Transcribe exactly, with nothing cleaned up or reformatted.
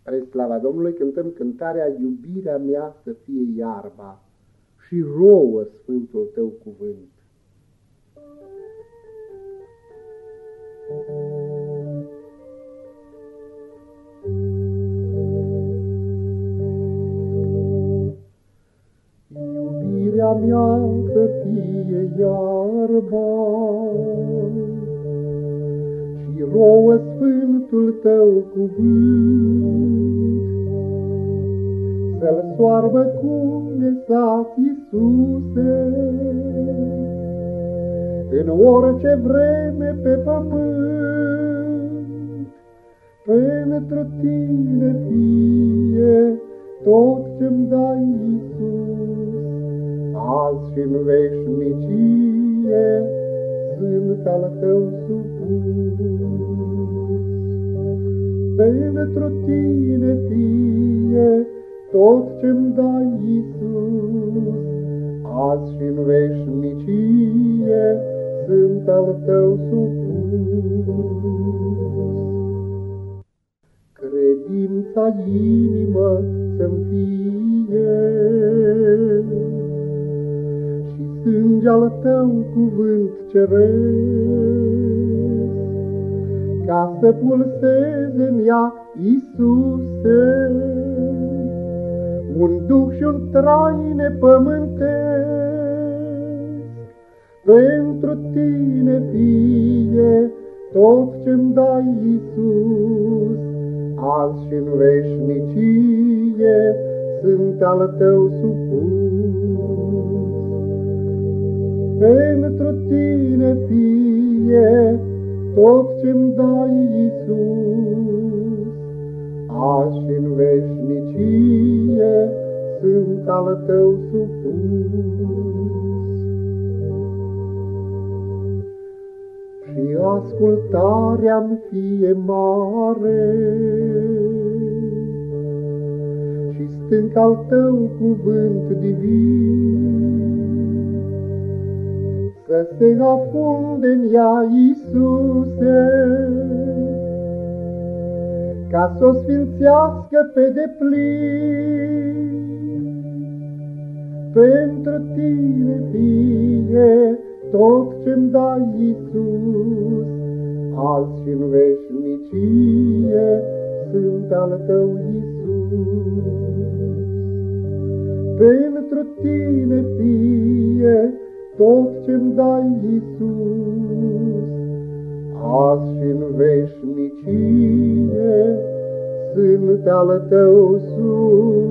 Spre slava Domnului cântăm cântarea Iubirea mea să fie iarba și rouă sfântul tău cuvânt. Iubirea mea să fie iarba și rouă sfântul tău cuvânt, să-l soarbă cu nesat, Iisuse, în orice vreme pe pământ. Pentru tine fie tot ce-mi dai, Iisus, azi și-n veșnicie sunt al tău supus. Pentru tine fie tot ce-mi dai, Iisus, azi și-n veșnicie sunt al tău supus. Credința inimă să-mi fie și sânge al tău cuvânt ceresc, ca să pulseze-n ea, Iisuse, un duh și-un trai nepământesc. Pentru tine fie tot ce-mi dai, Iisus, azi și-n veșnicie sunt al tău supus. Pentru tine fie tot ce-mi dai, Iisus, azi și-n veșnicie sunt al tău supus. Și ascultarea-mi fie mare și stânc al tău cuvânt divin, să se afunde-n ea, Iisuse, ca s-o sfințească pe deplin. Pentru tine fie tot ce-mi dai, Iisus, azi și-n veșnicie sunt al tău, Iisus. Pentru tine fie tot ce-mi dai, Iisus, azi și-n veșnicie sunt al tău supus.